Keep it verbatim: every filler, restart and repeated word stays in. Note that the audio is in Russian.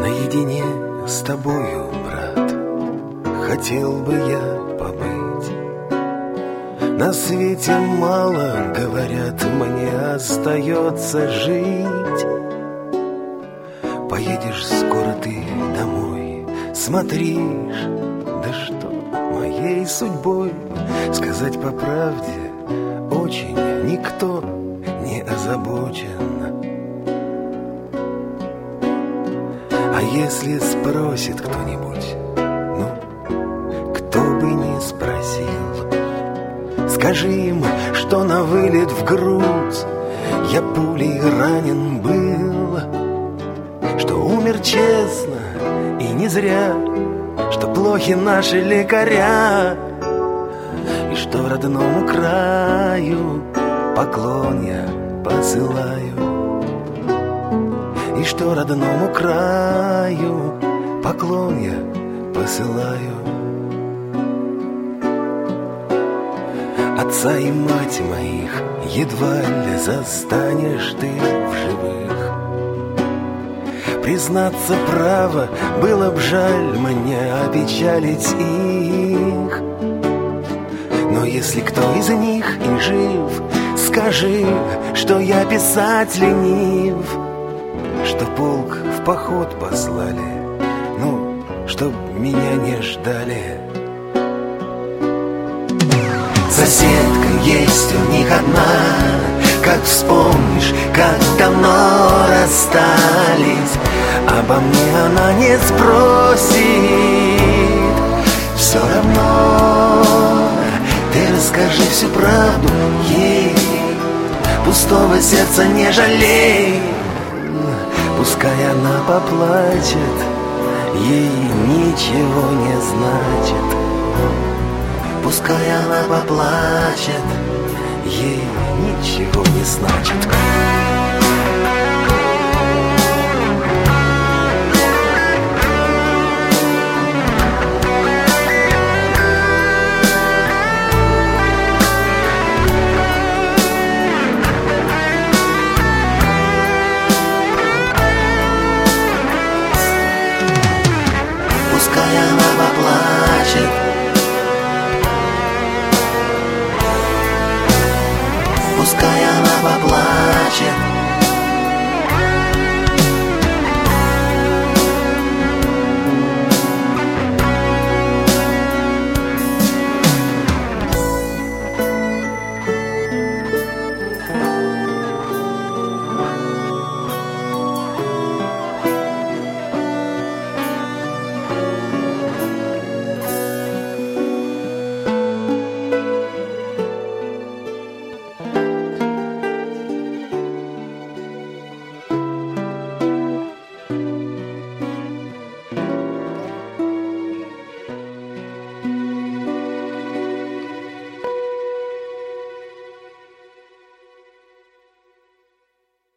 Наедине с тобою, брат, хотел бы я побыть. На свете мало, говорят, мне остается жить. Поедешь скоро ты домой, смотришь, да что моей судьбой, сказать по правде, очень никто не озабочен. А если спросит кто-нибудь, ну, кто бы не спросил, скажи им, что на вылет в грудь я пулей ранен был, что умер честно и не зря, что плохи наши лекаря, и что родному краю поклон я посылаю, и что родному краю поклон я посылаю. Отца и мать моих едва ли застанешь ты в живых. Признаться, право, было б жаль мне опечалить их. Но если кто из них и жив, скажи, что я писать ленив, что полк в поход послали, ну, чтоб меня не ждали. Соседка есть у них одна, как вспомнишь, как давно расстались, обо мне она не спросит. Все равно ты расскажи всю правду ей, пустого сердца не жалей. Пускай она поплачет, ей ничего не значит. Пускай она поплачет, ей ничего не значит. Пускай она поплачет, пускай она поплачет.